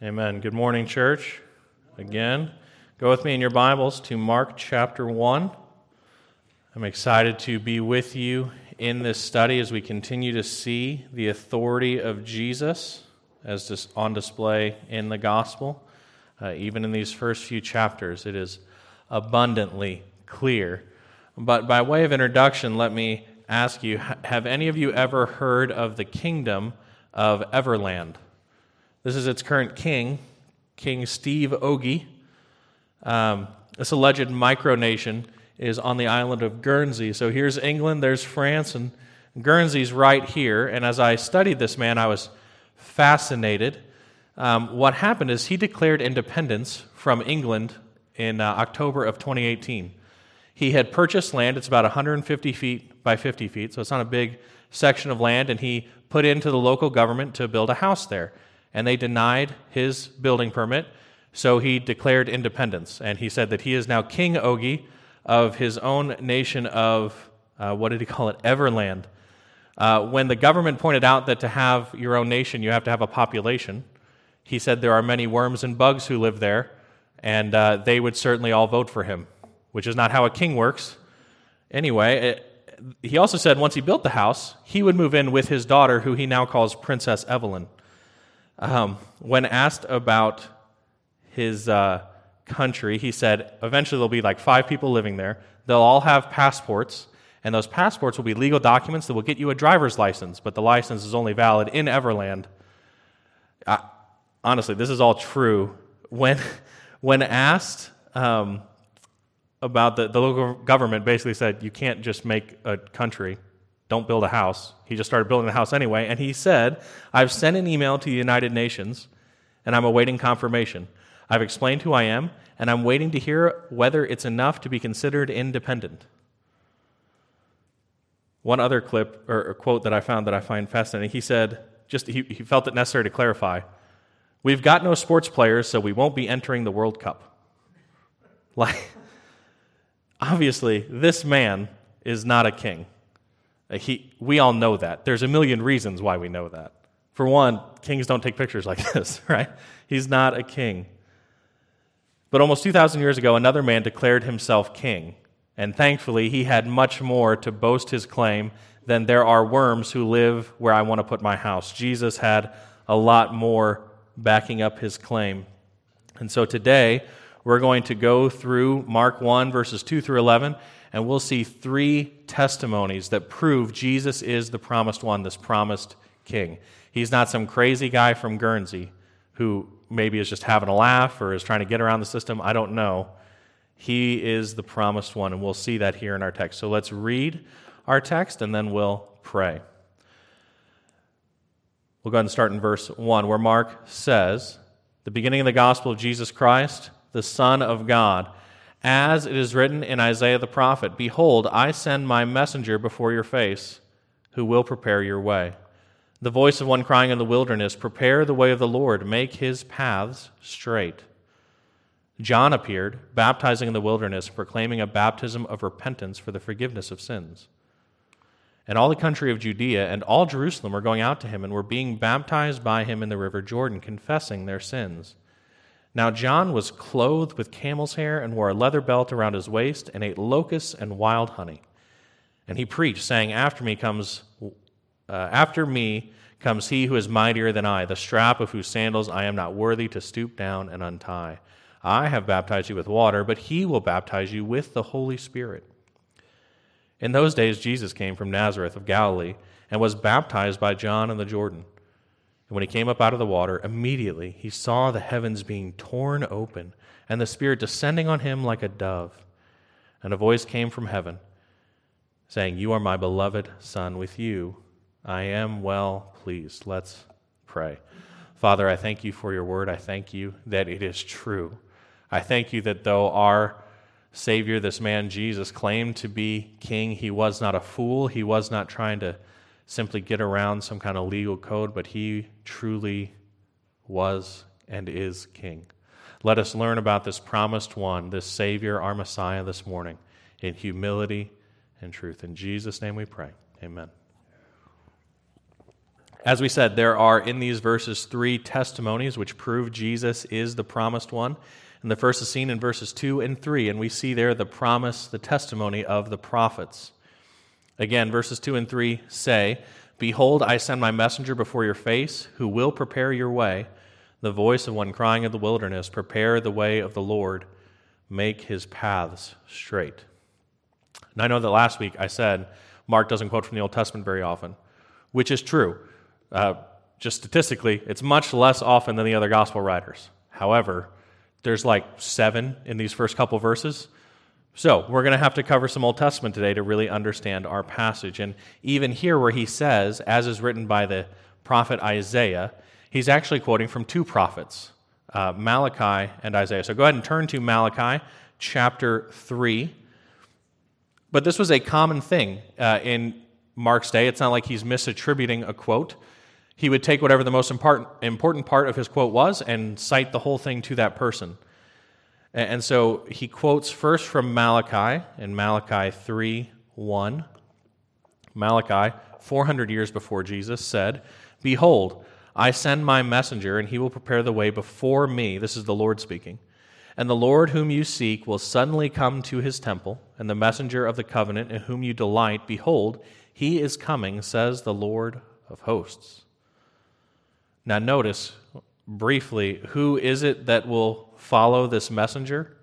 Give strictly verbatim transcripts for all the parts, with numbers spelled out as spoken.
Amen. Good morning, church. Again, go with me in your Bibles to Mark chapter one. I'm excited to be with you in this study as we continue to see the authority of Jesus as dis- on display in the gospel. Uh, even in these first few chapters, it is abundantly clear. But by way of introduction, let me ask you, have any of you ever heard of the kingdom of Everland? This is its current king, King Steve Ogie. Um, this alleged micronation is on the island of Guernsey. So here's England, there's France, and Guernsey's right here. And as I studied this man, I was fascinated. Um, what happened is he declared independence from England in uh, October of twenty eighteen. He had purchased land. It's about one hundred fifty feet by fifty feet, so it's not a big section of land, and he put into the local government to build a house there. And they denied his building permit, so he declared independence. And he said that he is now King Ogie of his own nation of, uh, what did he call it, Everland. Uh, when the government pointed out that to have your own nation, you have to have a population, he said there are many worms and bugs who live there, and uh, they would certainly all vote for him, which is not how a king works. Anyway, it, he also said once he built the house, he would move in with his daughter, who he now calls Princess Evelyn. Um, when asked about his uh, country, he said eventually there'll be like five people living there. They'll all have passports, and those passports will be legal documents that will get you a driver's license, but the license is only valid in Everland. Uh, honestly, this is all true. When when asked um, about the, the local government, basically said, you can't just make a country. Don't build a house. He just started building the house anyway, and he said, I've sent an email to the United Nations, and I'm awaiting confirmation. I've explained who I am, and I'm waiting to hear whether it's enough to be considered independent. One other clip, or, or quote that I found that I find fascinating, he said, just he, he felt it necessary to clarify, we've got no sports players, so we won't be entering the World Cup. Like, obviously, this man is not a king. He, we all know that. There's a million reasons why we know that. For one, kings don't take pictures like this, right? He's not a king. But almost two thousand years ago, another man declared himself king. And thankfully, he had much more to boast his claim than there are worms who live where I want to put my house. Jesus had a lot more backing up his claim. And so today, we're going to go through Mark one, verses two through eleven, and we'll see three testimonies that prove Jesus is the promised one, this promised king. He's not some crazy guy from Guernsey who maybe is just having a laugh or is trying to get around the system. I don't know. He is the promised one, and we'll see that here in our text. So let's read our text, and then we'll pray. We'll go ahead and start in verse one, where Mark says, the beginning of the gospel of Jesus Christ, the Son of God, as it is written in Isaiah the prophet, behold, I send my messenger before your face, who will prepare your way. The voice of one crying in the wilderness, prepare the way of the Lord, make his paths straight. John appeared, baptizing in the wilderness, proclaiming a baptism of repentance for the forgiveness of sins. And all the country of Judea and all Jerusalem were going out to him and were being baptized by him in the river Jordan, confessing their sins. Now John was clothed with camel's hair and wore a leather belt around his waist and ate locusts and wild honey. And he preached, saying, After me comes, uh, after me comes he who is mightier than I, the strap of whose sandals I am not worthy to stoop down and untie. I have baptized you with water, but he will baptize you with the Holy Spirit. In those days Jesus came from Nazareth of Galilee and was baptized by John in the Jordan. And when he came up out of the water, immediately he saw the heavens being torn open and the Spirit descending on him like a dove. And a voice came from heaven, saying, You are my beloved Son, with you I am well pleased. Let's pray. Father, I thank you for your word. I thank you that it is true. I thank you that though our Savior, this man Jesus, claimed to be king, he was not a fool. He was not trying to simply get around some kind of legal code, but he truly was and is king. Let us learn about this promised one, this Savior, our Messiah, this morning, in humility and truth. In Jesus' name we pray. Amen. As we said, there are in these verses three testimonies which prove Jesus is the promised one. And the first is seen in verses two and three, and we see there the promise, the testimony of the prophets. Again, verses two and three say, "Behold, I send my messenger before your face, who will prepare your way, the voice of one crying in the wilderness, prepare the way of the Lord, make his paths straight." And I know that last week I said Mark doesn't quote from the Old Testament very often, which is true. Uh, just statistically, it's much less often than the other gospel writers. However, there's like seven in these first couple verses. So we're going to have to cover some Old Testament today to really understand our passage. And even here where he says, as is written by the prophet Isaiah, he's actually quoting from two prophets, uh, Malachi and Isaiah. So go ahead and turn to Malachi chapter three. But this was a common thing uh, in Mark's day. It's not like he's misattributing a quote. He would take whatever the most important, important part of his quote was and cite the whole thing to that person. And so he quotes first from Malachi in Malachi three one. Malachi, four hundred years before Jesus, said, "Behold, I send my messenger, and he will prepare the way before me." This is the Lord speaking. "And the Lord whom you seek will suddenly come to his temple, and the messenger of the covenant in whom you delight, behold, he is coming, says the Lord of hosts." Now notice, briefly, who is it that will follow this messenger?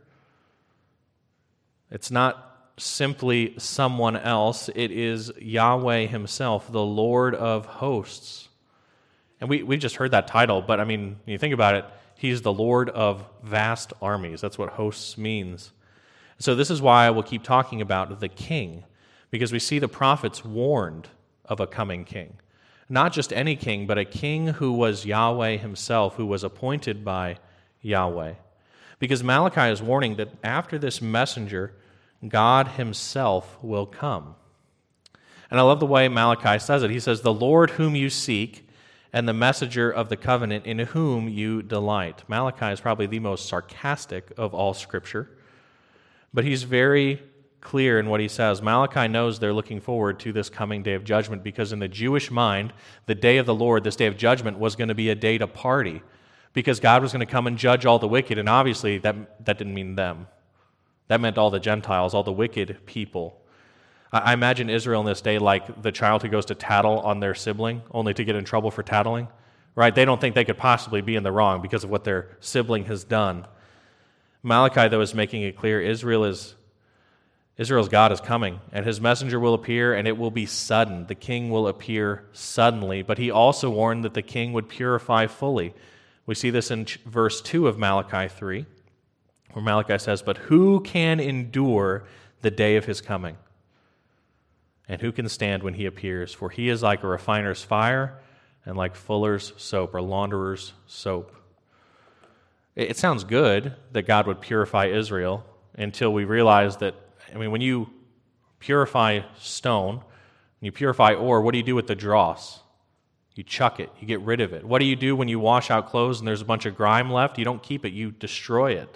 It's not simply someone else. It is Yahweh himself, the Lord of hosts. And we, we just heard that title, but I mean, when you think about it, he's the Lord of vast armies. That's what hosts means. So this is why I will keep talking about the king, because we see the prophets warned of a coming king. Not just any king, but a king who was Yahweh himself, who was appointed by Yahweh. Because Malachi is warning that after this messenger, God himself will come. And I love the way Malachi says it. He says, "The Lord whom you seek, and the messenger of the covenant in whom you delight." Malachi is probably the most sarcastic of all Scripture, but he's very clear in what he says. Malachi knows they're looking forward to this coming day of judgment because in the Jewish mind, the day of the Lord, this day of judgment, was going to be a day to party because God was going to come and judge all the wicked, and obviously that, that didn't mean them. That meant all the Gentiles, all the wicked people. I imagine Israel in this day like the child who goes to tattle on their sibling only to get in trouble for tattling, right? They don't think they could possibly be in the wrong because of what their sibling has done. Malachi, though, is making it clear Israel is Israel's God is coming, and his messenger will appear, and it will be sudden. The king will appear suddenly, but he also warned that the king would purify fully. We see this in verse two of Malachi three, where Malachi says, "But who can endure the day of his coming? And who can stand when he appears? For he is like a refiner's fire and like fuller's soap," or launderer's soap. It sounds good that God would purify Israel until we realize that, I mean, when you purify stone, when you purify ore, what do you do with the dross? You chuck it. You get rid of it. What do you do when you wash out clothes and there's a bunch of grime left? You don't keep it. You destroy it.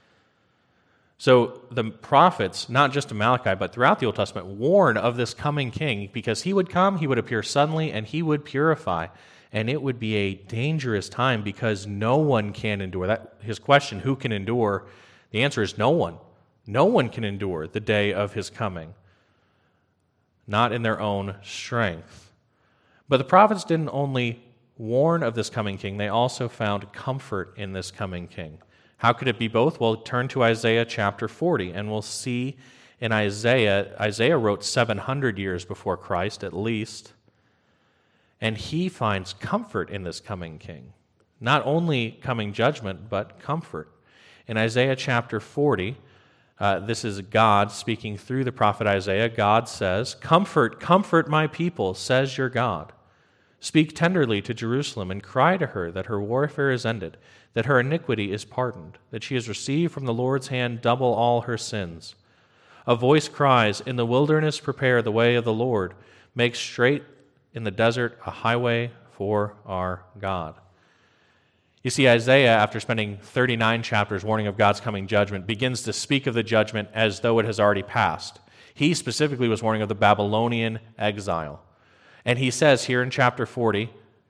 So the prophets, not just in Malachi, but throughout the Old Testament, warn of this coming king because he would come, he would appear suddenly, and he would purify. And it would be a dangerous time because no one can endure. That his question, who can endure? The answer is no one. No one can endure the day of his coming, not in their own strength. But the prophets didn't only warn of this coming king, they also found comfort in this coming king. How could it be both? Well, turn to Isaiah chapter forty, and we'll see in Isaiah, Isaiah wrote seven hundred years before Christ at least, and he finds comfort in this coming king. Not only coming judgment, but comfort. In Isaiah chapter forty, Uh, this is God speaking through the prophet Isaiah. God says, "Comfort, comfort my people, says your God. Speak tenderly to Jerusalem and cry to her that her warfare is ended, that her iniquity is pardoned, that she has received from the Lord's hand double all her sins. A voice cries, in the wilderness prepare the way of the Lord. Make straight in the desert a highway for our God." You see, Isaiah, after spending thirty-nine chapters warning of God's coming judgment, begins to speak of the judgment as though it has already passed. He specifically was warning of the Babylonian exile. And he says here in chapter forty,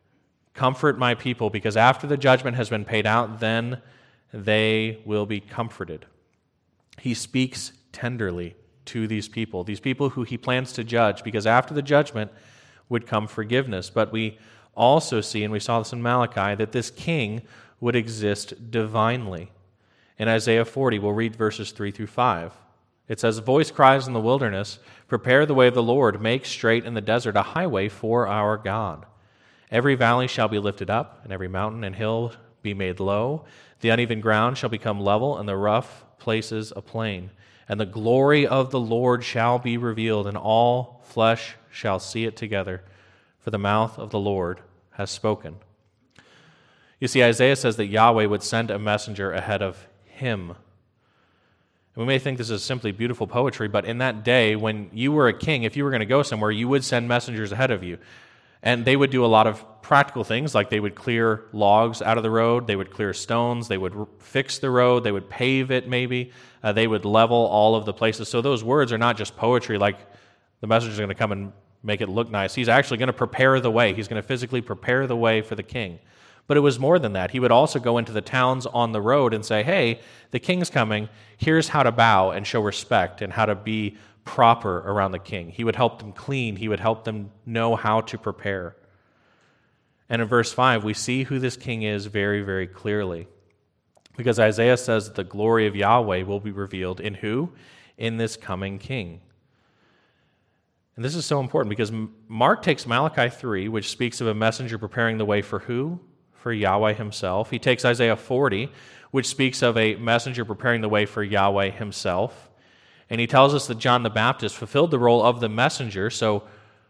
Comfort my people, because after the judgment has been paid out, then they will be comforted. He speaks tenderly to these people, these people who he plans to judge, because after the judgment would come forgiveness. But we also see, and we saw this in Malachi, that this king would exist divinely. In Isaiah forty, we'll read verses three through five. It says, "A voice cries in the wilderness, prepare the way of the Lord, make straight in the desert a highway for our God. Every valley shall be lifted up, and every mountain and hill be made low. The uneven ground shall become level, and the rough places a plain. And the glory of the Lord shall be revealed, and all flesh shall see it together, for the mouth of the Lord has spoken." You see, Isaiah says that Yahweh would send a messenger ahead of him. And we may think this is simply beautiful poetry, but in that day, when you were a king, if you were going to go somewhere, you would send messengers ahead of you. And they would do a lot of practical things, like they would clear logs out of the road, they would clear stones, they would fix the road, they would pave it maybe, uh, they would level all of the places. So those words are not just poetry, like the messenger is going to come and make it look nice. He's actually going to prepare the way. He's going to physically prepare the way for the king. But it was more than that. He would also go into the towns on the road and say, hey, the king's coming. Here's how to bow and show respect and how to be proper around the king. He would help them clean. He would help them know how to prepare. And in verse five, we see who this king is very, very clearly. Because Isaiah says that the glory of Yahweh will be revealed in who? In this coming king. And this is so important because Mark takes Malachi three, which speaks of a messenger preparing the way for who? For Yahweh himself. He takes Isaiah forty, which speaks of a messenger preparing the way for Yahweh himself. And he tells us that John the Baptist fulfilled the role of the messenger, so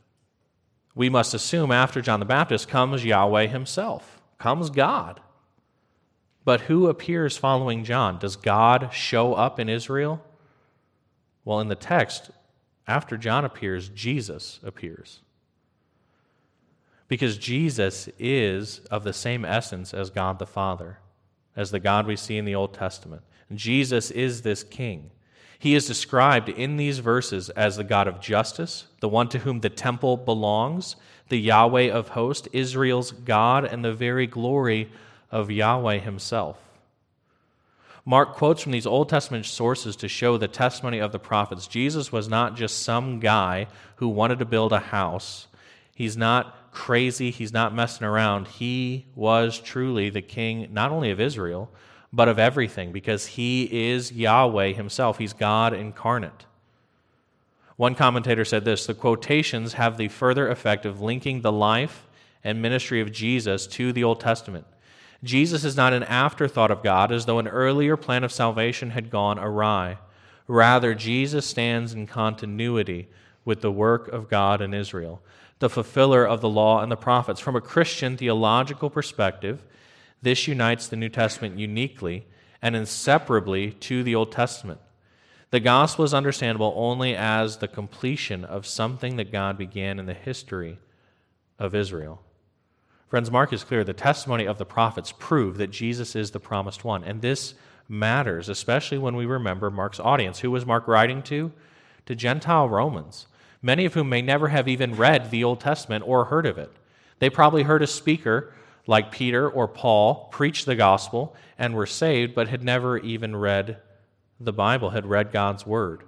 we must assume after John the Baptist comes Yahweh himself, comes God. But who appears following John? Does God show up in Israel? Well, in the text, after John appears, Jesus appears. Because Jesus is of the same essence as God the Father, as the God we see in the Old Testament. And Jesus is this king. He is described in these verses as the God of justice, the one to whom the temple belongs, the Yahweh of hosts, Israel's God, and the very glory of Yahweh himself. Mark quotes from these Old Testament sources to show the testimony of the prophets. Jesus was not just some guy who wanted to build a house. He's not crazy. He's not messing around. He was truly the king, not only of Israel, but of everything, because he is Yahweh himself. He's God incarnate. One commentator said this, the quotations have the further effect of linking the life and ministry of Jesus to the Old Testament. Jesus is not an afterthought of God, as though an earlier plan of salvation had gone awry. Rather, Jesus stands in continuity with the work of God in Israel, the fulfiller of the law and the prophets. From a Christian theological perspective, this unites the New Testament uniquely and inseparably to the Old Testament. The gospel is understandable only as the completion of something that God began in the history of Israel. Friends, Mark is clear. The testimony of the prophets prove that Jesus is the promised one. And this matters, especially when we remember Mark's audience. Who was Mark writing to? To Gentile Romans, many of whom may never have even read the Old Testament or heard of it. They probably heard a speaker like Peter or Paul preach the gospel and were saved, but had never even read the Bible, had read God's word.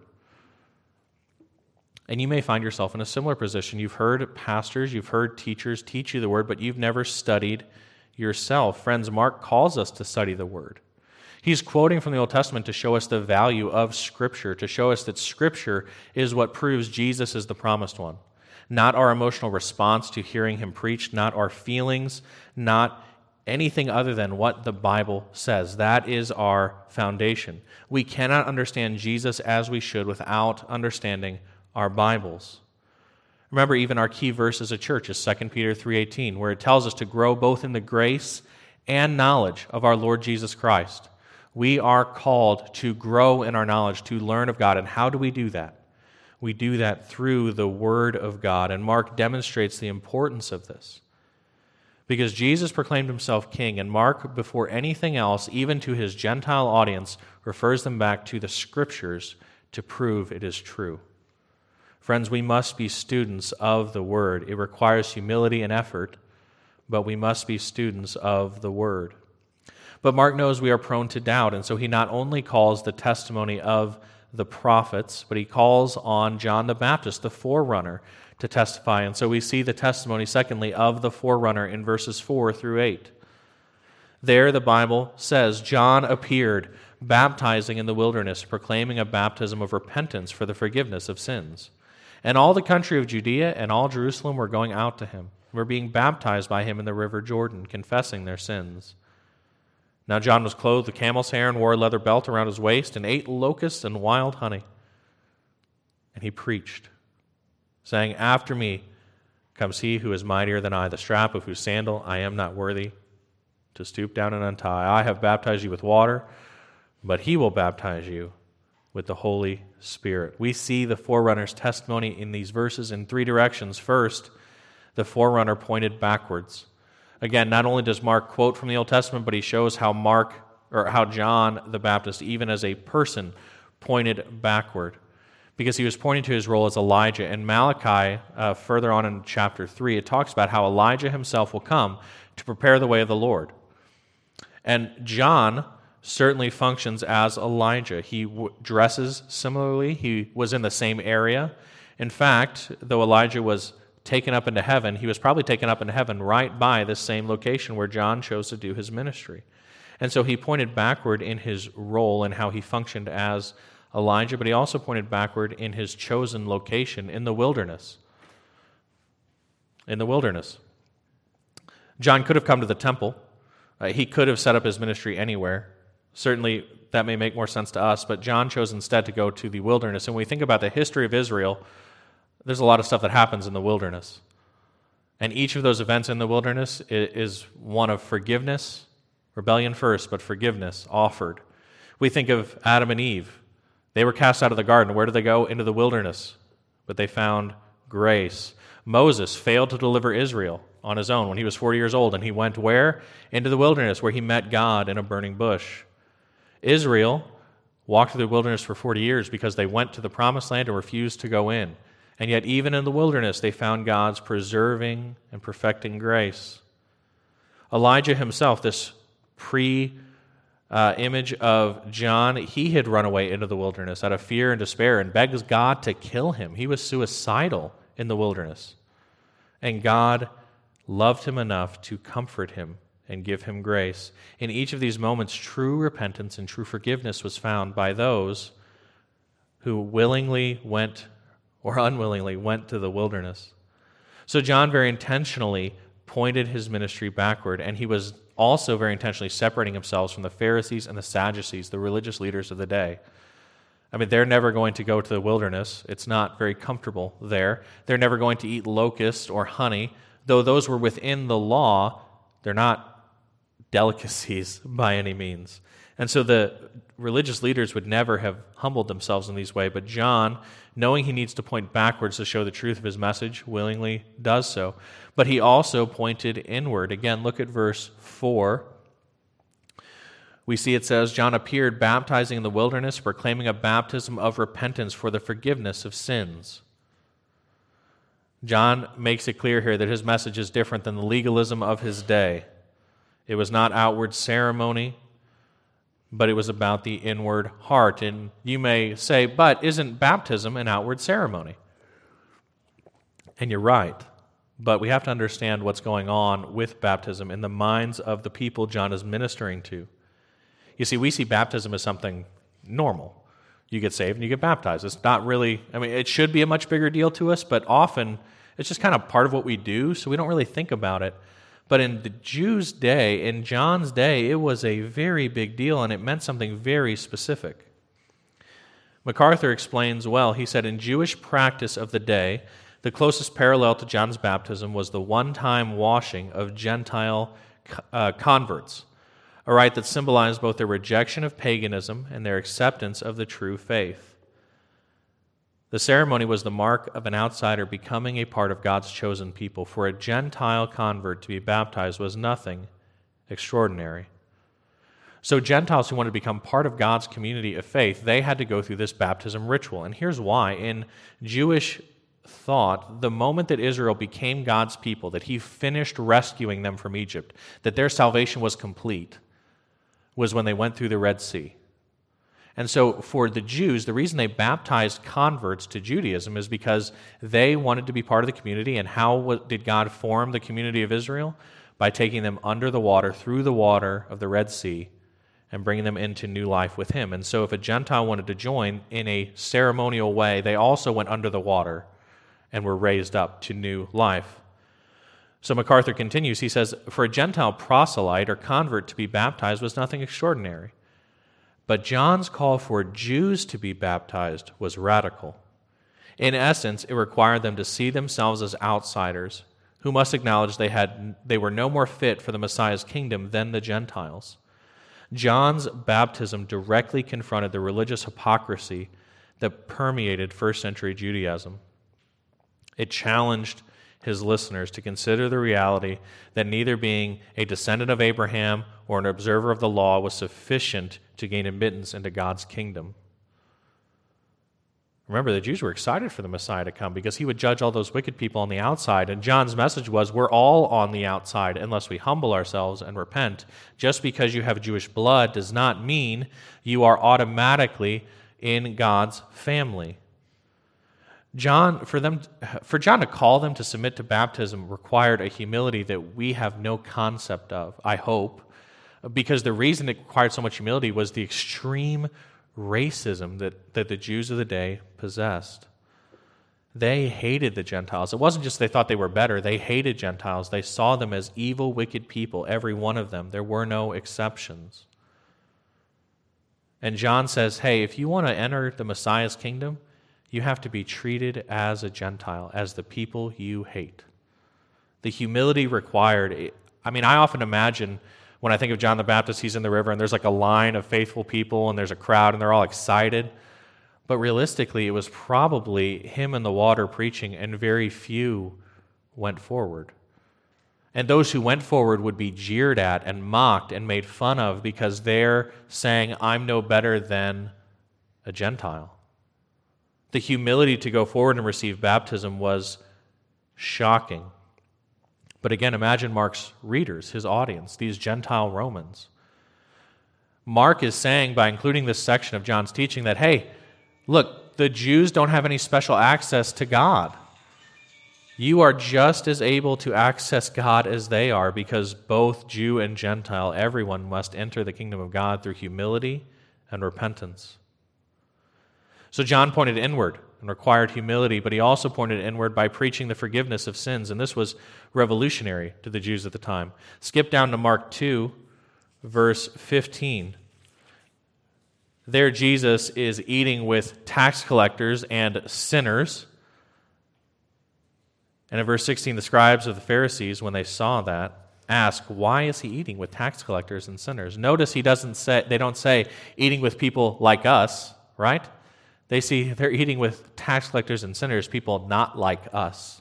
And you may find yourself in a similar position. You've heard pastors, you've heard teachers teach you the word, but you've never studied yourself. Friends, Mark calls us to study the word. He's quoting from the Old Testament to show us the value of Scripture, to show us that Scripture is what proves Jesus is the promised one. Not our emotional response to hearing him preach, not our feelings, not anything other than what the Bible says. That is our foundation. We cannot understand Jesus as we should without understanding our Bibles. Remember, even our key verse as a church is Second Peter three eighteen, where it tells us to grow both in the grace and knowledge of our Lord Jesus Christ. We are called to grow in our knowledge, to learn of God. And how do we do that? We do that through the Word of God. And Mark demonstrates the importance of this. Because Jesus proclaimed himself king, and Mark, before anything else, even to his Gentile audience, refers them back to the Scriptures to prove it is true. Friends, we must be students of the Word. It requires humility and effort, but we must be students of the Word. But Mark knows we are prone to doubt, and so he not only calls the testimony of the prophets, but he calls on John the Baptist, the forerunner, to testify. And so we see the testimony, secondly, of the forerunner in verses four through eight. There the Bible says, John appeared, baptizing in the wilderness, proclaiming a baptism of repentance for the forgiveness of sins. And all the country of Judea and all Jerusalem were going out to him, were being baptized by him in the river Jordan, confessing their sins. Now John was clothed with camel's hair and wore a leather belt around his waist and ate locusts and wild honey. And he preached, saying, After me comes he who is mightier than I, the strap of whose sandal I am not worthy to stoop down and untie. I have baptized you with water, but he will baptize you with the Holy Spirit. We see the forerunner's testimony in these verses in three directions. First, the forerunner pointed backwards. Again, not only does Mark quote from the Old Testament, but he shows how Mark, or how John the Baptist, even as a person, pointed backward, because he was pointing to his role as Elijah. In Malachi, uh, further on in chapter three, it talks about how Elijah himself will come to prepare the way of the Lord. And John certainly functions as Elijah. He w- dresses similarly. He was in the same area. In fact, though Elijah was taken up into heaven, he was probably taken up into heaven right by this same location where John chose to do his ministry. And so he pointed backward in his role and how he functioned as Elijah, but he also pointed backward in his chosen location in the wilderness. In the wilderness. John could have come to the temple. Uh, he could have set up his ministry anywhere. Certainly, that may make more sense to us, but John chose instead to go to the wilderness. And when we think about the history of Israel, there's a lot of stuff that happens in the wilderness. And each of those events in the wilderness is one of forgiveness, rebellion first, but forgiveness offered. We think of Adam and Eve. They were cast out of the garden. Where did they go? Into the wilderness. But they found grace. Moses failed to deliver Israel on his own when he was forty years old, and he went where? Into the wilderness, where he met God in a burning bush. Israel walked through the wilderness for forty years because they went to the promised land and refused to go in. And yet, even in the wilderness, they found God's preserving and perfecting grace. Elijah himself, this pre uh, image of John, he had run away into the wilderness out of fear and despair and begged God to kill him. He was suicidal in the wilderness. And God loved him enough to comfort him and give him grace. In each of these moments, true repentance and true forgiveness was found by those who willingly went or unwillingly went to the wilderness. So John very intentionally pointed his ministry backward, and he was also very intentionally separating himself from the Pharisees and the Sadducees, the religious leaders of the day. I mean, they're never going to go to the wilderness. It's not very comfortable there. They're never going to eat locusts or honey. Though those were within the law, they're not delicacies by any means. And so the religious leaders would never have humbled themselves in these ways, but John, knowing he needs to point backwards to show the truth of his message, willingly does so. But he also pointed inward. Again, look at verse four. We see it says, John appeared baptizing in the wilderness, proclaiming a baptism of repentance for the forgiveness of sins. John makes it clear here that his message is different than the legalism of his day. It was not outward ceremony, but it was about the inward heart. And you may say, but isn't baptism an outward ceremony? And you're right. But we have to understand what's going on with baptism in the minds of the people John is ministering to. You see, we see baptism as something normal. You get saved and you get baptized. It's not really, I mean, it should be a much bigger deal to us, but often it's just kind of part of what we do, so we don't really think about it. But in the Jews' day, in John's day, it was a very big deal, and it meant something very specific. MacArthur explains well. He said, in Jewish practice of the day, the closest parallel to John's baptism was the one-time washing of Gentile uh, converts, a rite that symbolized both their rejection of paganism and their acceptance of the true faith. The ceremony was the mark of an outsider becoming a part of God's chosen people. For a Gentile convert to be baptized was nothing extraordinary. So Gentiles who wanted to become part of God's community of faith, they had to go through this baptism ritual. And here's why. In Jewish thought the moment that Israel became God's people, that he finished rescuing them from Egypt, that their salvation was complete, was when they went through the Red Sea. And so for the Jews, the reason they baptized converts to Judaism is because they wanted to be part of the community. And how did God form the community of Israel? By taking them under the water, through the water of the Red Sea, and bringing them into new life with him. And so if a Gentile wanted to join in a ceremonial way, they also went under the water and were raised up to new life. So MacArthur continues, he says, for a Gentile proselyte or convert to be baptized was nothing extraordinary. But John's call for Jews to be baptized was radical. In essence, it required them to see themselves as outsiders who must acknowledge they had they were no more fit for the Messiah's kingdom than the Gentiles. John's baptism directly confronted the religious hypocrisy that permeated first century Judaism. It challenged his listeners to consider the reality that neither being a descendant of Abraham or an observer of the law was sufficient to gain admittance into God's kingdom. Remember, the Jews were excited for the Messiah to come because he would judge all those wicked people on the outside. And John's message was, we're all on the outside unless we humble ourselves and repent. Just because you have Jewish blood does not mean you are automatically in God's family. John, for them, for John to call them to submit to baptism required a humility that we have no concept of, I hope, because the reason it required so much humility was the extreme racism that, that the Jews of the day possessed. They hated the Gentiles. It wasn't just they thought they were better. They hated Gentiles. They saw them as evil, wicked people, every one of them. There were no exceptions. And John says, hey, if you want to enter the Messiah's kingdom, you have to be treated as a Gentile, as the people you hate. The humility required, I mean, I often imagine when I think of John the Baptist, he's in the river and there's like a line of faithful people and there's a crowd and they're all excited. But realistically, it was probably him in the water preaching and very few went forward. And those who went forward would be jeered at and mocked and made fun of because they're saying, I'm no better than a Gentile. The humility to go forward and receive baptism was shocking. But again, imagine Mark's readers, his audience, these Gentile Romans. Mark is saying by including this section of John's teaching that, hey, look, the Jews don't have any special access to God. You are just as able to access God as they are because both Jew and Gentile, everyone must enter the kingdom of God through humility and repentance. So John pointed inward and required humility, but he also pointed inward by preaching the forgiveness of sins, and this was revolutionary to the Jews at the time. Skip down to Mark two, verse fifteen. There Jesus is eating with tax collectors and sinners. And in verse sixteen, the scribes of the Pharisees, when they saw that, ask, why is he eating with tax collectors and sinners? Notice he doesn't say, they don't say eating with people like us, right? They see they're eating with tax collectors and sinners, people not like us.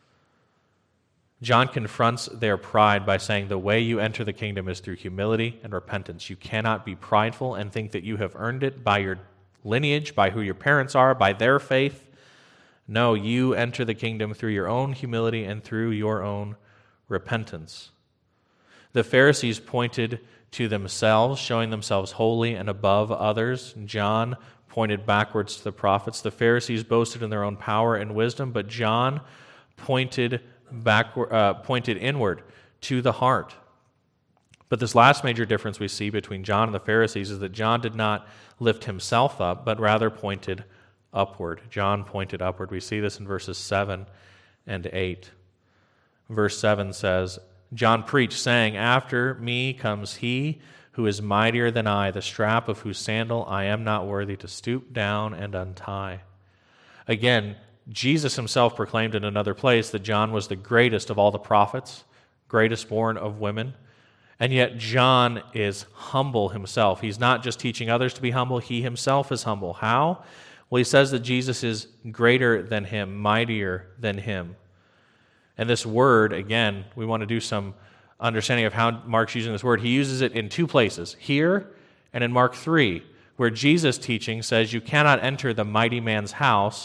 John confronts their pride by saying the way you enter the kingdom is through humility and repentance. You cannot be prideful and think that you have earned it by your lineage, by who your parents are, by their faith. No, you enter the kingdom through your own humility and through your own repentance. The Pharisees pointed to themselves, showing themselves holy and above others. John pointed backwards to the prophets. The Pharisees boasted in their own power and wisdom, but John pointed backward, uh, pointed inward to the heart. But this last major difference we see between John and the Pharisees is that John did not lift himself up, but rather pointed upward. John pointed upward. We see this in verses seven and eight. Verse seven says, John preached, saying, after me comes he who is mightier than I, the strap of whose sandal I am not worthy to stoop down and untie. Again, Jesus himself proclaimed in another place that John was the greatest of all the prophets, greatest born of women, and yet John is humble himself. He's not just teaching others to be humble, he himself is humble. How? Well, he says that Jesus is greater than him, mightier than him. And this word, again, we want to do some understanding of how Mark's using this word. He uses it in two places, here and in Mark three, where Jesus' teaching says you cannot enter the mighty man's house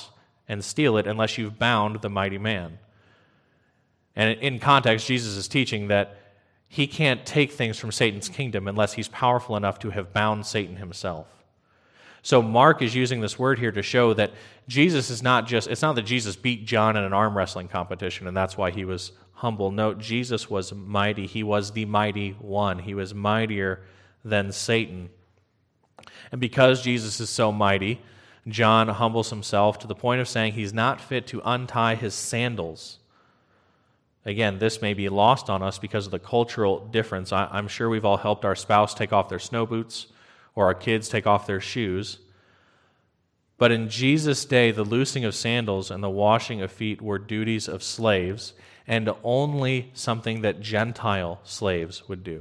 and steal it unless you've bound the mighty man. And in context, Jesus is teaching that he can't take things from Satan's kingdom unless he's powerful enough to have bound Satan himself. So Mark is using this word here to show that Jesus is not just, it's not that Jesus beat John in an arm wrestling competition and that's why he was humble. No, Jesus was mighty. He was the mighty one. He was mightier than Satan. And because Jesus is so mighty, John humbles himself to the point of saying he's not fit to untie his sandals. Again, this may be lost on us because of the cultural difference. I, I'm sure we've all helped our spouse take off their snow boots or our kids take off their shoes. But in Jesus' day, the loosing of sandals and the washing of feet were duties of slaves and only something that Gentile slaves would do.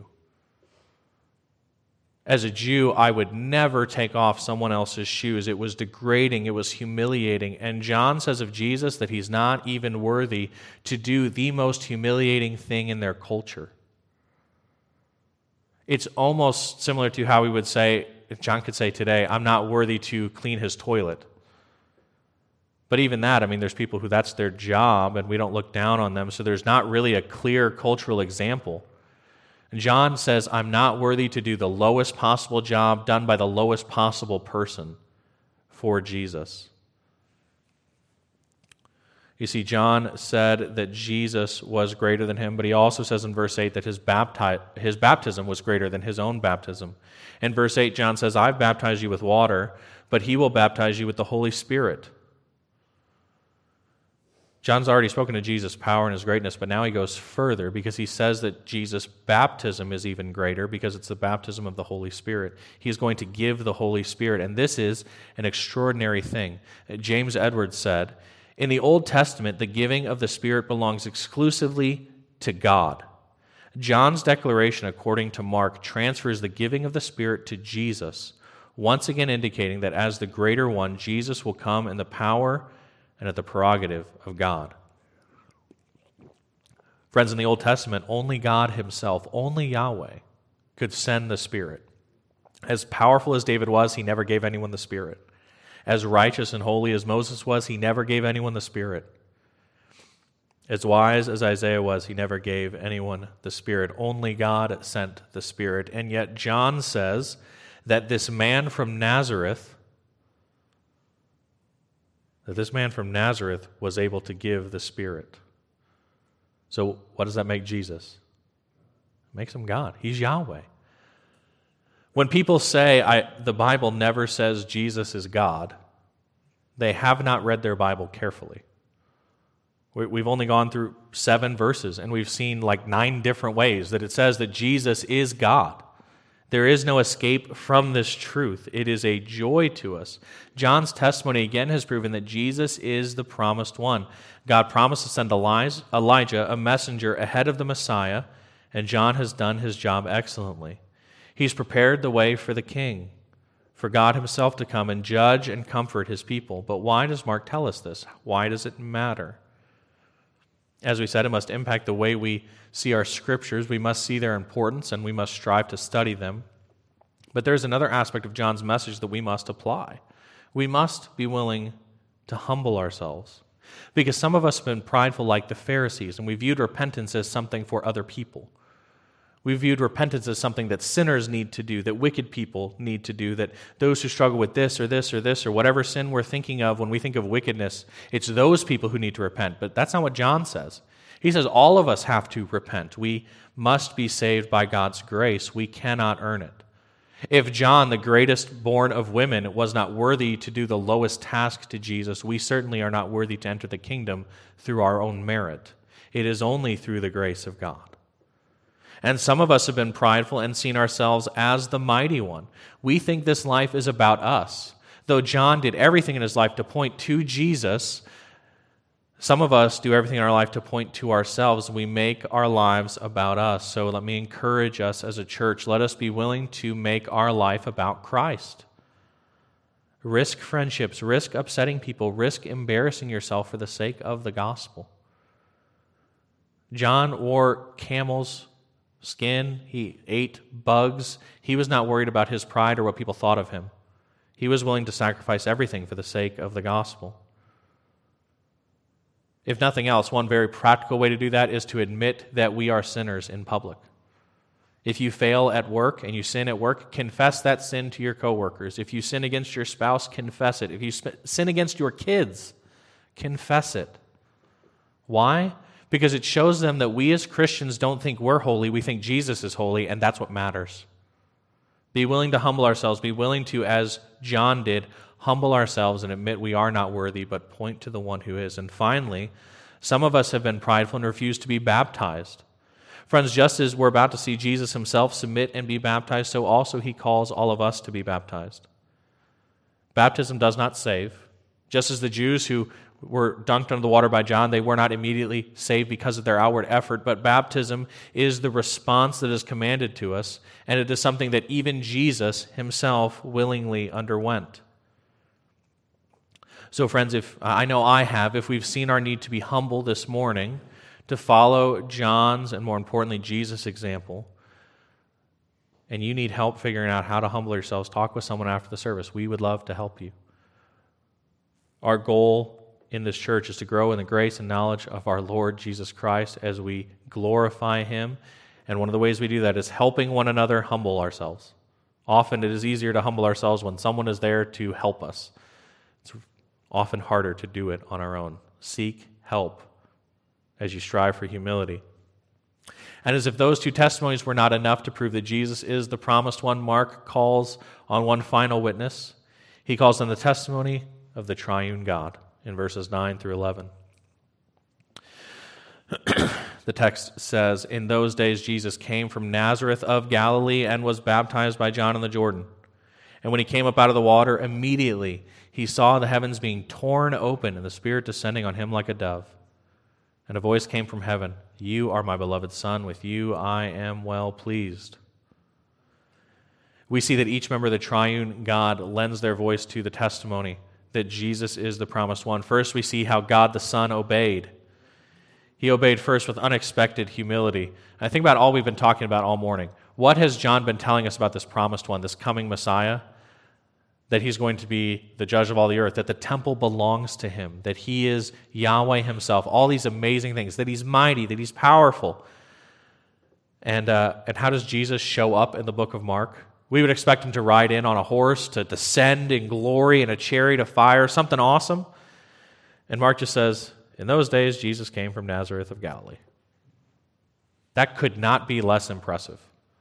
As a Jew, I would never take off someone else's shoes. It was degrading, it was humiliating. And John says of Jesus that he's not even worthy to do the most humiliating thing in their culture. It's almost similar to how we would say, if John could say today, I'm not worthy to clean his toilet. But even that, I mean, there's people who that's their job, and we don't look down on them, so there's not really a clear cultural example. John says, I'm not worthy to do the lowest possible job done by the lowest possible person for Jesus. You see, John said that Jesus was greater than him, but he also says in verse eight that his, bapti- his baptism was greater than his own baptism. In verse eight, John says, I've baptized you with water, but he will baptize you with the Holy Spirit. John's already spoken to Jesus' power and his greatness, but now he goes further because he says that Jesus' baptism is even greater because it's the baptism of the Holy Spirit. He's going to give the Holy Spirit, and this is an extraordinary thing. James Edwards said, in the Old Testament, the giving of the Spirit belongs exclusively to God. John's declaration, according to Mark, transfers the giving of the Spirit to Jesus, once again indicating that as the greater one, Jesus will come in the power and at the prerogative of God. Friends, in the Old Testament, only God himself, only Yahweh, could send the Spirit. As powerful as David was, he never gave anyone the Spirit. As righteous and holy as Moses was, he never gave anyone the Spirit. As wise as Isaiah was, he never gave anyone the Spirit. Only God sent the Spirit. And yet John says that this man from Nazareth that this man from Nazareth was able to give the Spirit. So what does that make Jesus? It makes him God. He's Yahweh. When people say I, the Bible never says Jesus is God, they have not read their Bible carefully. We, we've only gone through seven verses, and we've seen like nine different ways that it says that Jesus is God. There is no escape from this truth. It is a joy to us. John's testimony again has proven that Jesus is the promised one. God promised to send Elijah, a messenger, ahead of the Messiah, and John has done his job excellently. He's prepared the way for the King, for God himself to come and judge and comfort his people. But why does Mark tell us this? Why does it matter? As we said, it must impact the way we see our scriptures. We must see their importance, and we must strive to study them. But there's another aspect of John's message that we must apply. We must be willing to humble ourselves. Because some of us have been prideful like the Pharisees, and we viewed repentance as something for other people. We viewed repentance as something that sinners need to do, that wicked people need to do, that those who struggle with this or this or this or whatever sin we're thinking of when we think of wickedness, it's those people who need to repent. But that's not what John says. He says all of us have to repent. We must be saved by God's grace. We cannot earn it. If John, the greatest born of women, was not worthy to do the lowest task to Jesus, we certainly are not worthy to enter the kingdom through our own merit. It is only through the grace of God. And some of us have been prideful and seen ourselves as the mighty one. We think this life is about us. Though John did everything in his life to point to Jesus, some of us do everything in our life to point to ourselves. We make our lives about us. So let me encourage us as a church. Let us be willing to make our life about Christ. Risk friendships, risk upsetting people, risk embarrassing yourself for the sake of the gospel. John wore camel's skin. He ate bugs. He was not worried about his pride or what people thought of him. He was willing to sacrifice everything for the sake of the gospel. If nothing else, one very practical way to do that is to admit that we are sinners in public. If you fail at work and you sin at work, confess that sin to your coworkers. If you sin against your spouse, confess it. If you sin against your kids, confess it. Why? Because it shows them that we as Christians don't think we're holy, we think Jesus is holy, and that's what matters. Be willing to humble ourselves. Be willing to, as John did, humble ourselves and admit we are not worthy, but point to the one who is. And finally, some of us have been prideful and refused to be baptized. Friends, just as we're about to see Jesus himself submit and be baptized, so also he calls all of us to be baptized. Baptism does not save. Just as the Jews who were dunked under the water by John, they were not immediately saved because of their outward effort, but baptism is the response that is commanded to us, and it is something that even Jesus himself willingly underwent. So friends, if I know I have, if we've seen our need to be humble this morning, to follow John's and more importantly Jesus' example, and you need help figuring out how to humble yourselves, talk with someone after the service. We would love to help you. Our goal in this church is to grow in the grace and knowledge of our Lord Jesus Christ as we glorify him, and one of the ways we do that is helping one another humble ourselves. Often it is easier to humble ourselves when someone is there to help us. It's often harder to do it on our own. Seek help as you strive for humility. And as if those two testimonies were not enough to prove that Jesus is the promised one, Mark calls on one final witness. He calls on the testimony of the triune God in verses nine through eleven. The text says, "In those days Jesus came from Nazareth of Galilee and was baptized by John in the Jordan. And when he came up out of the water, immediately he saw the heavens being torn open and the Spirit descending on him like a dove. And a voice came from heaven, 'You are my beloved Son, with you I am well pleased.'" We see that each member of the triune God lends their voice to the testimony that Jesus is the promised one. First, we see how God the Son obeyed. He obeyed first with unexpected humility. I think about all we've been talking about all morning. What has John been telling us about this promised one, this coming Messiah? That he's going to be the judge of all the earth, that the temple belongs to him, that he is Yahweh himself, all these amazing things, that he's mighty, that he's powerful. And, uh, and how does Jesus show up in the book of Mark? We would expect him to ride in on a horse, to descend in glory in a chariot of fire, something awesome. And Mark just says, "In those days, Jesus came from Nazareth of Galilee." That could not be less impressive.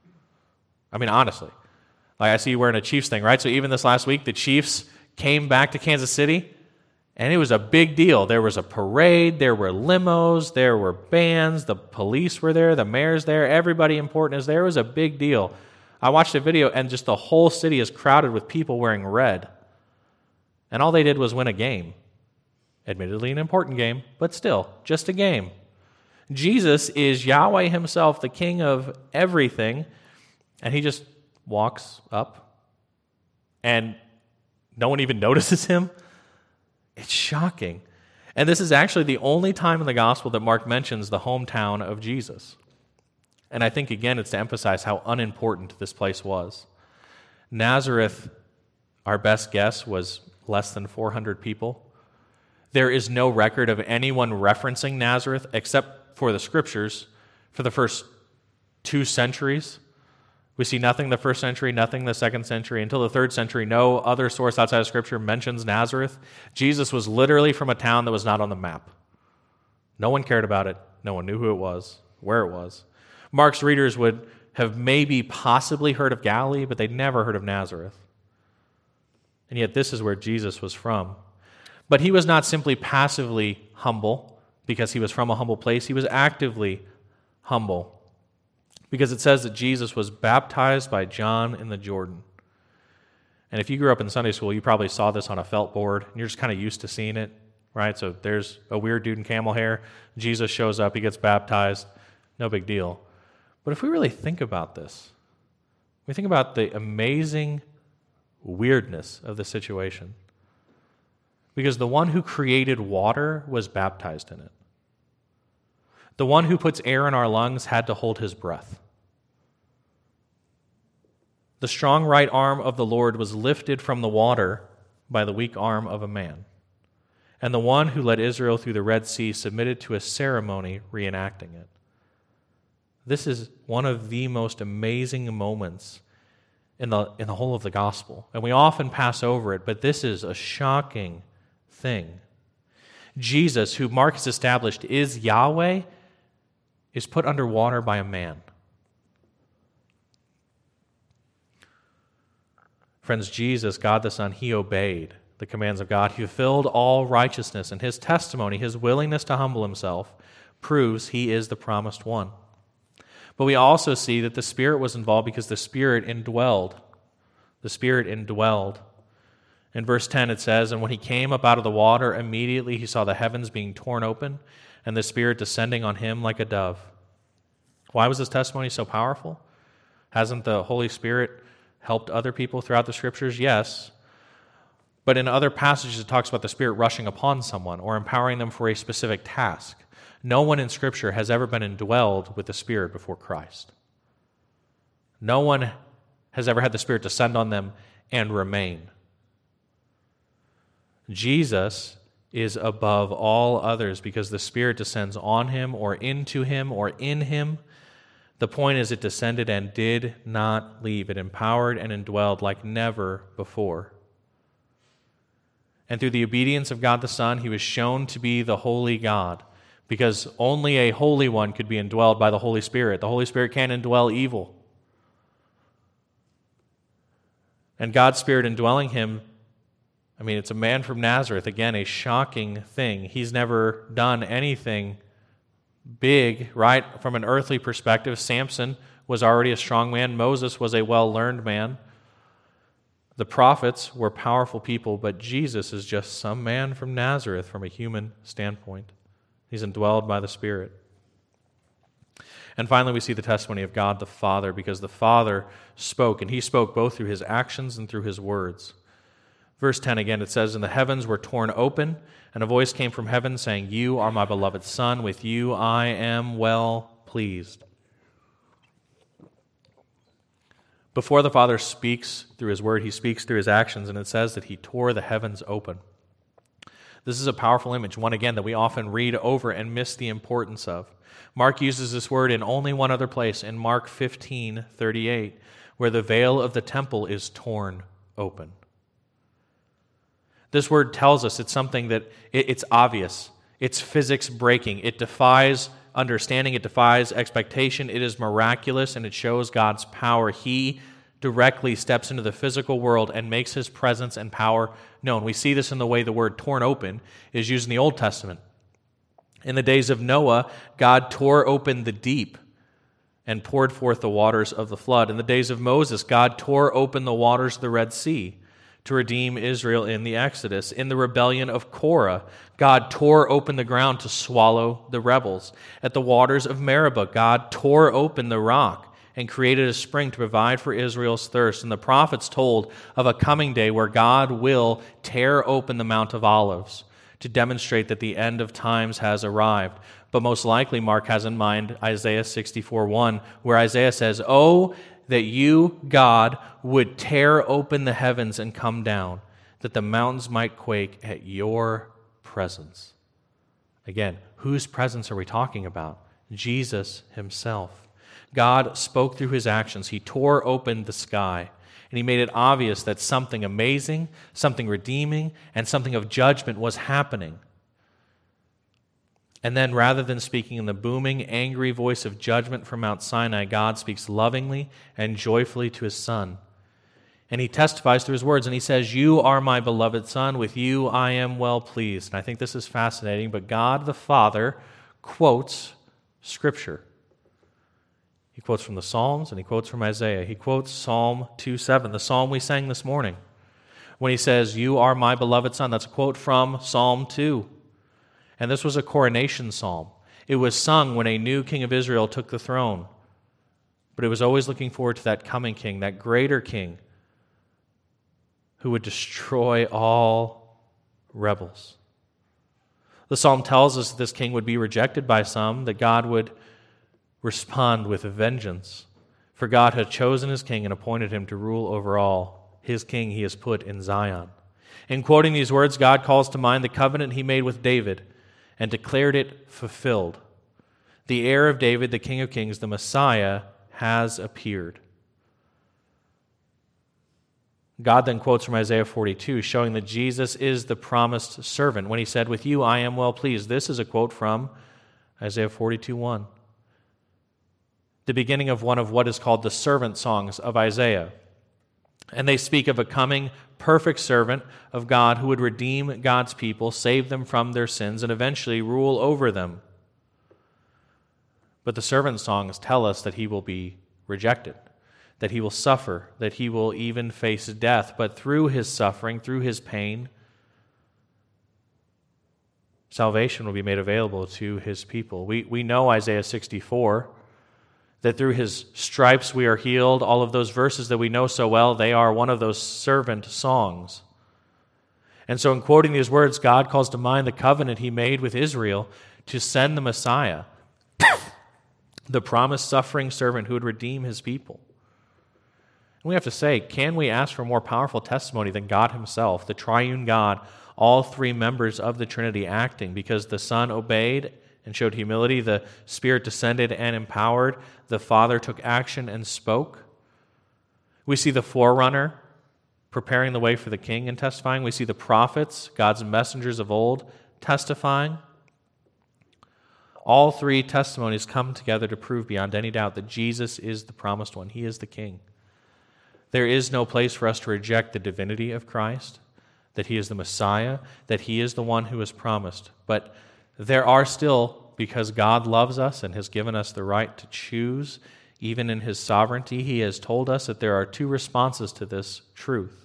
I mean, honestly. Like, I see you wearing a Chiefs thing, right? So even this last week, the Chiefs came back to Kansas City, and it was a big deal. There was a parade, there were limos, there were bands, the police were there, the mayor's there, everybody important is there. It was a big deal. I watched a video, and just the whole city is crowded with people wearing red. And all they did was win a game. Admittedly an important game, but still, just a game. Jesus is Yahweh himself, the King of everything, and he just walks up, and no one even notices him. It's shocking. And this is actually the only time in the gospel that Mark mentions the hometown of Jesus. And I think, again, it's to emphasize how unimportant this place was. Nazareth, our best guess, was less than four hundred people. There is no record of anyone referencing Nazareth except for the scriptures for the first two centuries. We see nothing the first century, nothing the second century. Until the third century, no other source outside of Scripture mentions Nazareth. Jesus was literally from a town that was not on the map. No one cared about it. No one knew who it was, where it was. Mark's readers would have maybe possibly heard of Galilee, but they'd never heard of Nazareth. And yet this is where Jesus was from. But he was not simply passively humble because he was from a humble place. He was actively humble. Because it says that Jesus was baptized by John in the Jordan. And if you grew up in Sunday school, you probably saw this on a felt board, and you're just kind of used to seeing it, right? So there's a weird dude in camel hair. Jesus shows up, he gets baptized. No big deal. But if we really think about this, we think about the amazing weirdness of the situation. Because the one who created water was baptized in it. The one who puts air in our lungs had to hold his breath. The strong right arm of the Lord was lifted from the water by the weak arm of a man. And the one who led Israel through the Red Sea submitted to a ceremony reenacting it. This is one of the most amazing moments in the, in the whole of the gospel. And we often pass over it, but this is a shocking thing. Jesus, who Mark has established is Yahweh, is put under water by a man. Friends, Jesus, God the Son, he obeyed the commands of God. He fulfilled all righteousness, and his testimony, his willingness to humble himself, proves he is the promised one. But we also see that the Spirit was involved because the Spirit indwelled. The Spirit indwelled. In verse ten it says, "And when he came up out of the water, immediately he saw the heavens being torn open, and the Spirit descending on him like a dove." Why was this testimony so powerful? Hasn't the Holy Spirit helped other people throughout the Scriptures? Yes. But in other passages it talks about the Spirit rushing upon someone or empowering them for a specific task. No one in Scripture has ever been indwelled with the Spirit before Christ. No one has ever had the Spirit descend on them and remain. Jesus is above all others because the Spirit descends on him or into him or in him. The point is it descended and did not leave. It empowered and indwelled like never before. And through the obedience of God the Son, he was shown to be the holy God, because only a holy one could be indwelled by the Holy Spirit. The Holy Spirit can't indwell evil. And God's Spirit indwelling him, I mean, it's a man from Nazareth. Again, a shocking thing. He's never done anything big, right? From an earthly perspective, Samson was already a strong man. Moses was a well-learned man. The prophets were powerful people, but Jesus is just some man from Nazareth from a human standpoint. He's indwelled by the Spirit. And finally, we see the testimony of God the Father, because the Father spoke, and he spoke both through his actions and through his words. Verse ten again, it says, "And the heavens were torn open, and a voice came from heaven saying, 'You are my beloved Son, with you I am well pleased.'" Before the Father speaks through his word, he speaks through his actions, and it says that he tore the heavens open. This is a powerful image, one again that we often read over and miss the importance of. Mark uses this word in only one other place, in Mark fifteen thirty-eight, where the veil of the temple is torn open. This word tells us it's something that it, it's obvious. It's physics breaking. It defies understanding. It defies expectation. It is miraculous, and it shows God's power. He directly steps into the physical world and makes his presence and power known. We see this in the way the word torn open is used in the Old Testament. In the days of Noah, God tore open the deep and poured forth the waters of the flood. In the days of Moses, God tore open the waters of the Red Sea to redeem Israel in the Exodus. In the rebellion of Korah, God tore open the ground to swallow the rebels. At the waters of Meribah, God tore open the rock and created a spring to provide for Israel's thirst. And the prophets told of a coming day where God will tear open the Mount of Olives to demonstrate that the end of times has arrived. But most likely Mark has in mind Isaiah sixty-four one, where Isaiah says, "Oh, that you, God, would tear open the heavens and come down, that the mountains might quake at your presence." Again, whose presence are we talking about? Jesus himself. God spoke through his actions. He tore open the sky, and he made it obvious that something amazing, something redeeming, and something of judgment was happening. And then, rather than speaking in the booming, angry voice of judgment from Mount Sinai, God speaks lovingly and joyfully to his Son. And he testifies through his words, and he says, "You are my beloved Son, with you I am well pleased." And I think this is fascinating, but God the Father quotes Scripture. He quotes from the Psalms, and he quotes from Isaiah. He quotes Psalm two seven, the psalm we sang this morning. When he says, "You are my beloved Son," that's a quote from Psalm two. And this was a coronation psalm. It was sung when a new king of Israel took the throne. But it was always looking forward to that coming king, that greater king, who would destroy all rebels. The psalm tells us that this king would be rejected by some, that God would respond with vengeance. For God had chosen his king and appointed him to rule over all. His king he has put in Zion. In quoting these words, God calls to mind the covenant he made with David and declared it fulfilled. The heir of David, the King of Kings, the Messiah, has appeared. God then quotes from Isaiah forty-two, showing that Jesus is the promised servant. When he said, "With you I am well pleased." This is a quote from Isaiah forty-two one. The beginning of one of what is called the servant songs of Isaiah. And they speak of a coming perfect servant of God who would redeem God's people, save them from their sins, and eventually rule over them. But the servant songs tell us that he will be rejected, that he will suffer, that he will even face death. But through his suffering, through his pain, salvation will be made available to his people. We, we know Isaiah sixty-four, that through his stripes we are healed. All of those verses that we know so well, they are one of those servant songs. And so in quoting these words, God calls to mind the covenant he made with Israel to send the Messiah, the promised suffering servant who would redeem his people. And we have to say, can we ask for more powerful testimony than God himself, the triune God, all three members of the Trinity acting? Because the Son obeyed and showed humility, the Spirit descended and empowered, the Father took action and spoke. We see the forerunner preparing the way for the King and testifying. We see the prophets, God's messengers of old, testifying. All three testimonies come together to prove beyond any doubt that Jesus is the promised one. He is the King. There is no place for us to reject the divinity of Christ, that he is the Messiah, that he is the one who is promised. But there are still, because God loves us and has given us the right to choose, even in his sovereignty, he has told us that there are two responses to this truth.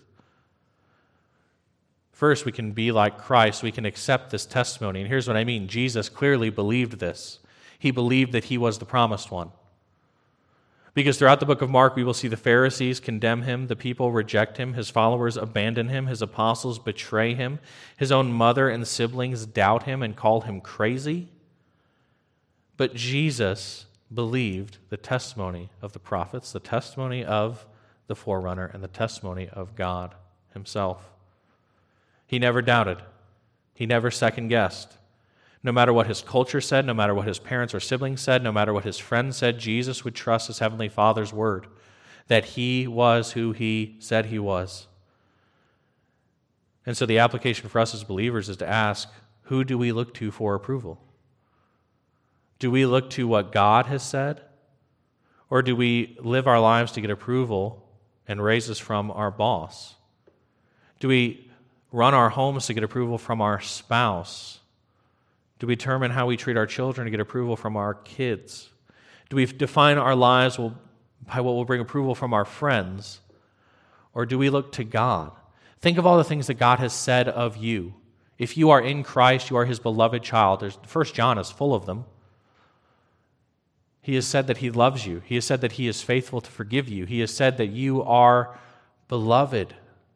First, we can be like Christ. We can accept this testimony. And here's what I mean. Jesus clearly believed this. He believed that he was the promised one. Because throughout the book of Mark, we will see the Pharisees condemn him, the people reject him, his followers abandon him, his apostles betray him, his own mother and siblings doubt him and call him crazy. But Jesus believed the testimony of the prophets, the testimony of the forerunner, and the testimony of God himself. He never doubted. He never second-guessed. No matter what his culture said, no matter what his parents or siblings said, no matter what his friends said, Jesus would trust his heavenly Father's word, that he was who he said he was. And so the application for us as believers is to ask, who do we look to for approval? Do we look to what God has said? Or do we live our lives to get approval and raises from our boss? Do we run our homes to get approval from our spouse? Do we determine how we treat our children to get approval from our kids? Do we define our lives by what will bring approval from our friends? Or do we look to God? Think of all the things that God has said of you. If you are in Christ, you are his beloved child. There's, First John is full of them. He has said that he loves you. He has said that he is faithful to forgive you. He has said that you are beloved.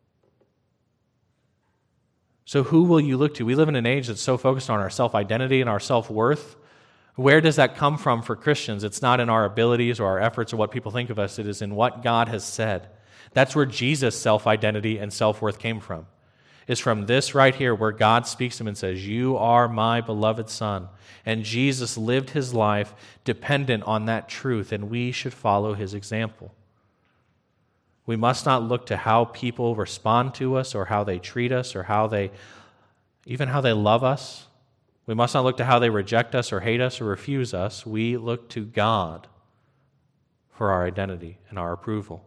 So who will you look to? We live in an age that's so focused on our self-identity and our self-worth. Where does that come from for Christians? It's not in our abilities or our efforts or what people think of us. It is in what God has said. That's where Jesus' self-identity and self-worth came from. It's from this right here where God speaks to him and says, "You are my beloved Son." And Jesus lived his life dependent on that truth, and we should follow his example. We must not look to how people respond to us or how they treat us or how they, even how they love us. We must not look to how they reject us or hate us or refuse us. We look to God for our identity and our approval.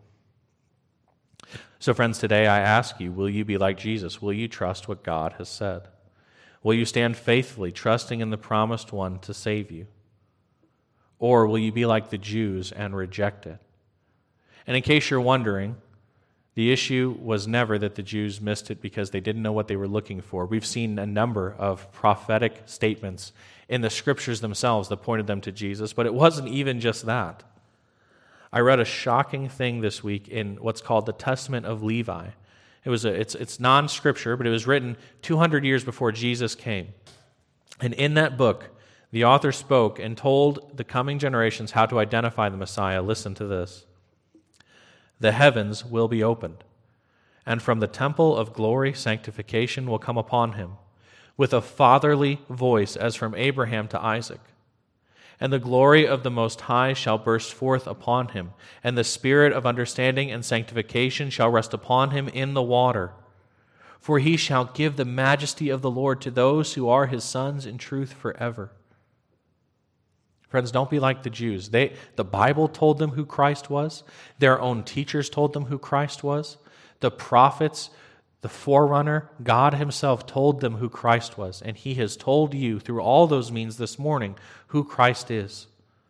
So friends, today I ask you, will you be like Jesus? Will you trust what God has said? Will you stand faithfully, trusting in the promised one to save you? Or will you be like the Jews and reject it? And in case you're wondering, the issue was never that the Jews missed it because they didn't know what they were looking for. We've seen a number of prophetic statements in the scriptures themselves that pointed them to Jesus, but it wasn't even just that. I read a shocking thing this week in what's called the Testament of Levi. It was a, it's, it's non-scripture, but it was written two hundred years before Jesus came. And in that book, the author spoke and told the coming generations how to identify the Messiah. Listen to this. The heavens will be opened, And from the temple of glory, sanctification will come upon him, with a fatherly voice as from Abraham to Isaac. And the glory of the Most High shall burst forth upon him, and the spirit of understanding and sanctification shall rest upon him in the water. For he shall give the majesty of the Lord to those who are his sons in truth forever. Friends, don't be like the Jews. They, the Bible told them who Christ was. Their own teachers told them who Christ was. The prophets, the forerunner, God himself told them who Christ was. And he has told you through all those means this morning who Christ is.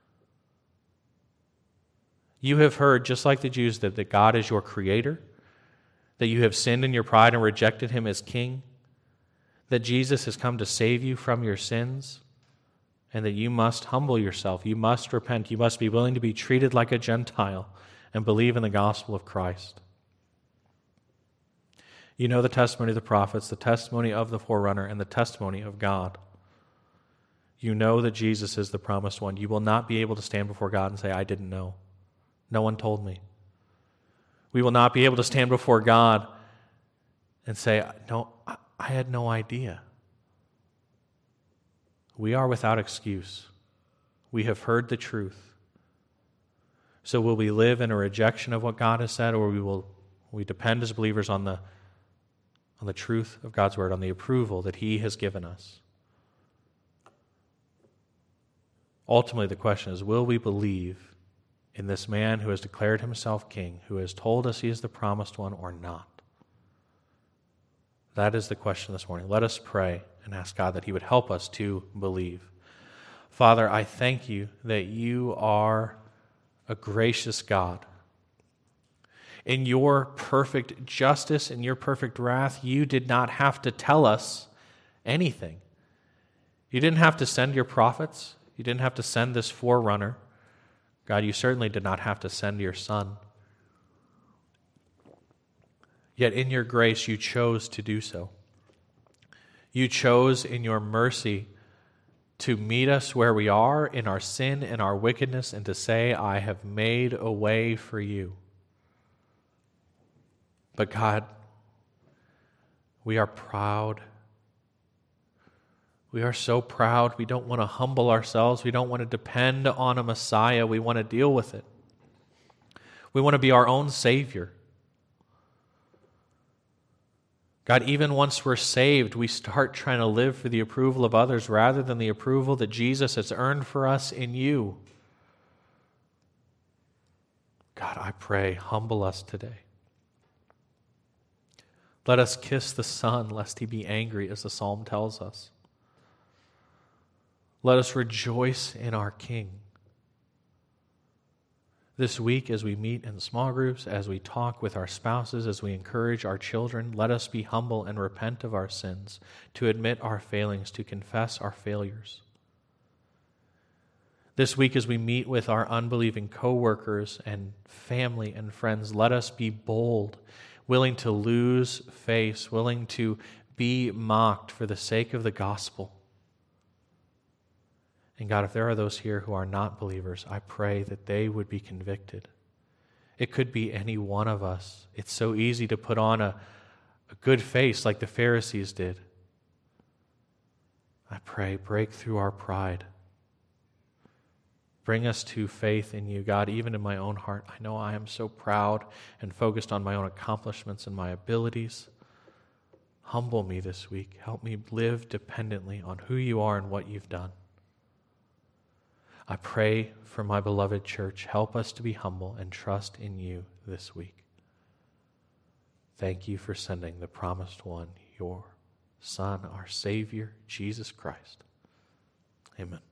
You have heard, just like the Jews did, that God is your creator, that you have sinned in your pride and rejected him as king, that Jesus has come to save you from your sins, and that you must humble yourself, you must repent, you must be willing to be treated like a Gentile and believe in the gospel of Christ. You know the testimony of the prophets, the testimony of the forerunner, and the testimony of God. You know that Jesus is the promised one. You will not be able to stand before God and say, I didn't know. No one told me. We will not be able to stand before God and say, no, I had no idea. We are without excuse. We have heard the truth. So will we live in a rejection of what God has said, or we will we depend as believers on the on the truth of God's word, on the approval that he has given us? Ultimately, the question is, will we believe in this man who has declared himself king, who has told us he is the promised one, or not? That is the question this morning. Let us pray and ask God that he would help us to believe. Father, I thank you that you are a gracious God. In your perfect justice, in your perfect wrath, you did not have to tell us anything. You didn't have to send your prophets. You didn't have to send this forerunner. God, you certainly did not have to send your Son. Yet in your grace, you chose to do so. You chose in your mercy to meet us where we are in our sin and our wickedness, and to say, I have made a way for you. But God, we are proud. We are so proud. We don't want to humble ourselves. We don't want to depend on a Messiah. We want to deal with it. We want to be our own Savior. God, even once we're saved, we start trying to live for the approval of others rather than the approval that Jesus has earned for us in you. God, I pray, humble us today. Let us kiss the Son, lest he be angry, as the psalm tells us. Let us rejoice in our King. This week, as we meet in small groups, as we talk with our spouses, as we encourage our children, let us be humble and repent of our sins, to admit our failings, to confess our failures. This week, as we meet with our unbelieving coworkers and family and friends, let us be bold, willing to lose face, willing to be mocked for the sake of the gospel. And God, if there are those here who are not believers, I pray that they would be convicted. It could be any one of us. It's so easy to put on a, a good face like the Pharisees did. I pray, break through our pride. Bring us to faith in you, God, even in my own heart. I know I am so proud and focused on my own accomplishments and my abilities. Humble me this week. Help me live dependently on who you are and what you've done. I pray for my beloved church. Help us to be humble and trust in you this week. Thank you for sending the promised one, your Son, our Savior, Jesus Christ. Amen.